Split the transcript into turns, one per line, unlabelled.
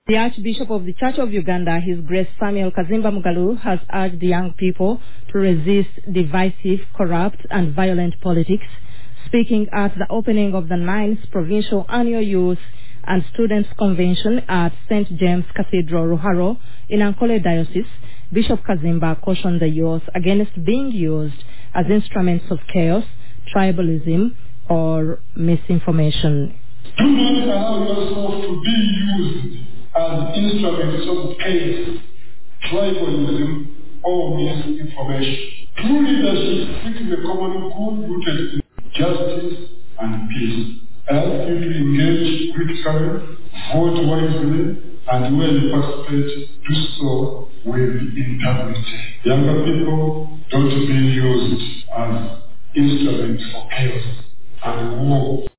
The Archbishop of the Church of Uganda, His Grace Samuel Kazimba Mugalu, has urged the young people to resist divisive, corrupt and violent politics. Speaking at the opening of the 9th Provincial Annual Youth and Students Convention at St. James Cathedral, Ruharo, in Ankole Diocese, Bishop Kazimba cautioned the youth against being used as instruments of chaos, tribalism or misinformation.
Do not allow yourself to be used as instruments of chaos, tribalism, or misinformation. True leadership seeks the common good rooted in justice and peace. I ask you to engage critically, vote wisely, and where you participate, do so with integrity. Younger people, don't be used as instruments for chaos and war.